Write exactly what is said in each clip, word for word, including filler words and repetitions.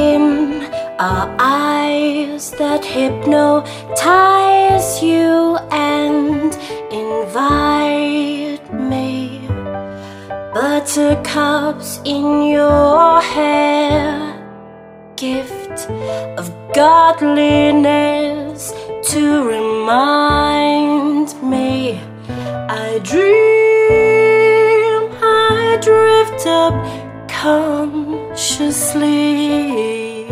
dream are eyes that hypnotize you and invite me. Buttercups in your hair, gift of godliness to remind me. I dream, I drift up consciously.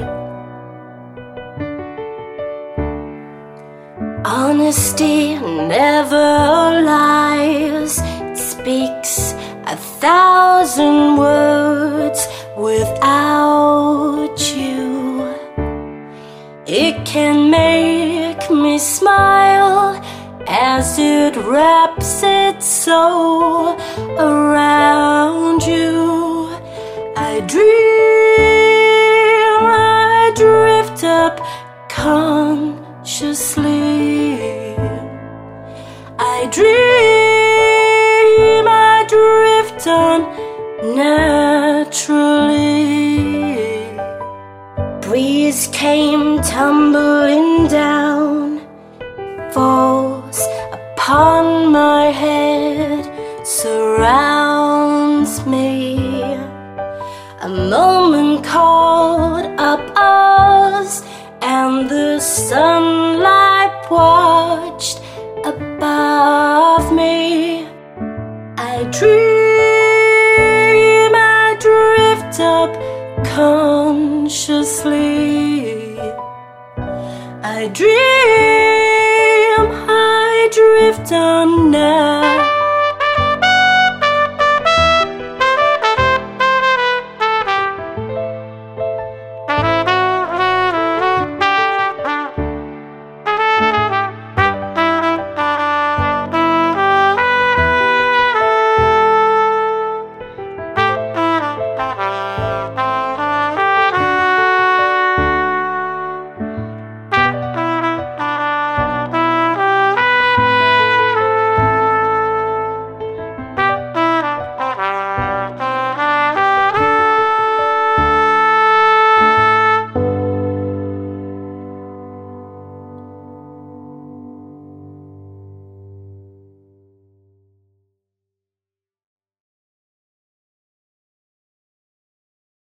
Honesty never lies. It speaks a thousand words without you. It can make me smile as it wraps its soul around you. I dream, I drift up consciously. I dream, I drift on naturally. Breeze came tumbling down, falls upon my head, surrounds me. A moment called up us, and the sunlight watched above me. I dream, I drift up consciously. I dream, I drift on now.